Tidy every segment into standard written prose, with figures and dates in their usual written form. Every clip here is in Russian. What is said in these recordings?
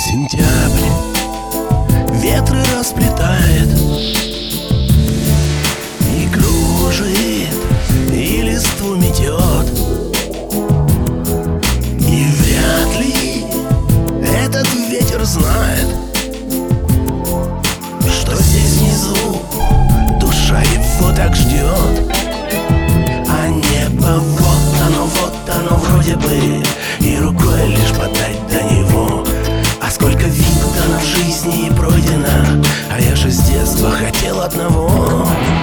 Сентябрь ветры расплетает и кружит, и листву метет. И вряд ли этот ветер знает, что здесь внизу душа его так ждет. А небо вот оно вроде бы, и рукой лишь подать до него. А сколько видано в жизни и пройдено, а я же с детства хотел одного.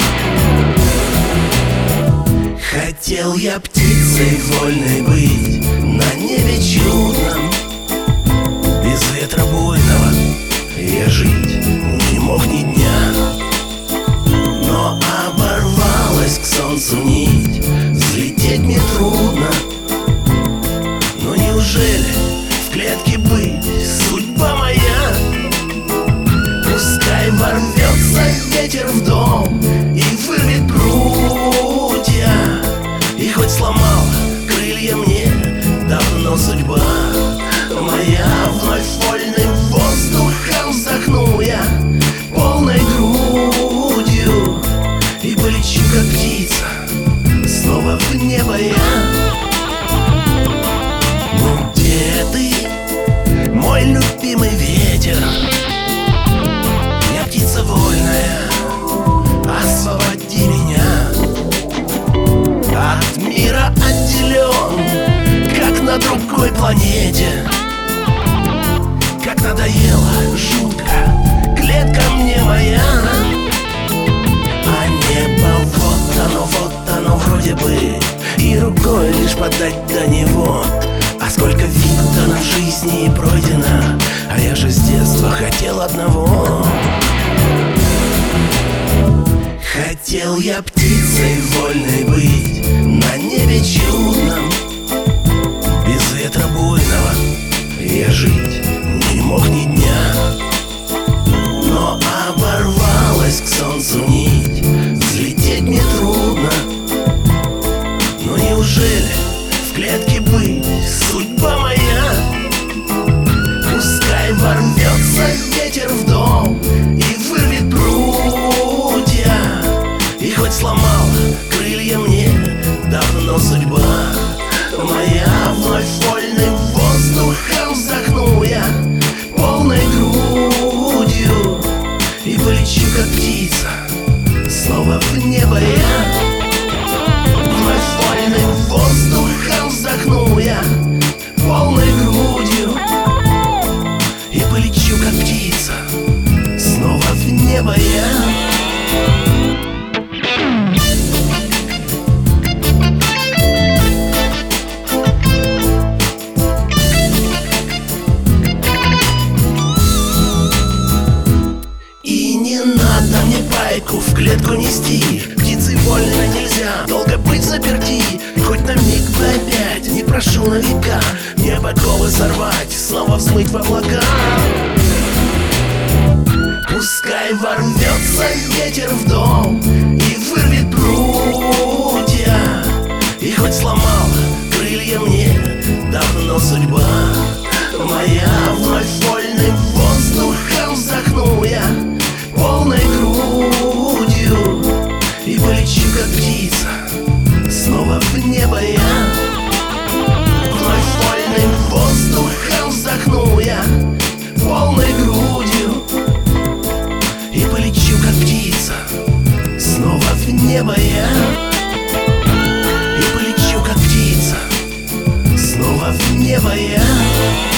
Хотел я птицей вольной быть на небе чудном. Без ветра буйного я жить не мог ни дня. Но оборвалась к солнцу нить, взлететь мне трудно. Но неужели в клетке быть судьба моя? Пускай ворвется ветер в дом и вырвет прутья, и хоть сломала крылья мне давно судьба моя, вновь вольным воздухом вздохну я полной грудью и полечу, как птица, снова в небо я. Ну где ты, мой любимый ветер? Я птица вольная, освободи меня. От мира отделен, как на другой планете. Как надоело жутко клетка мне моя. А небо вот оно вроде бы, и рукой лишь подать до него. А сколько видано в жизни и пройдено, а я же с детства хотел одного. Хотел я птицей вольной быть на небе чудном. Без ветра буйного я жить не мог ни дня. Но оборвалась к солнцу нить, взлететь мне трудно. Но неужели в клетке быть судьба моя? Пускай ворвется ветер в дом и вырвет прутья, и хоть сломала крылья мне давно судьба моя, вновь вольным воздухом вздохну я полной грудью и полечу, как птица, снова в небо я. Вновь вольным воздухом вздохну я полной грудью и полечу, как птица, снова в небо я. В клетку нести, птицей вольно нельзя долго быть заперти. Хоть на миг бы опять, не прошу на века, мне подковы сорвать, снова взмыть в облака. Пускай ворвется ветер в дом и вырвет прутья, и хоть сломала крылья мне давно судьба моя, вновь вольным воздухом вздохну я полной грудью и полечу, как птица, снова в небо я. Вновь вольным воздухом вздохну я полной грудью и полечу, как птица, снова в небо я. И полечу, как птица, снова в небо я.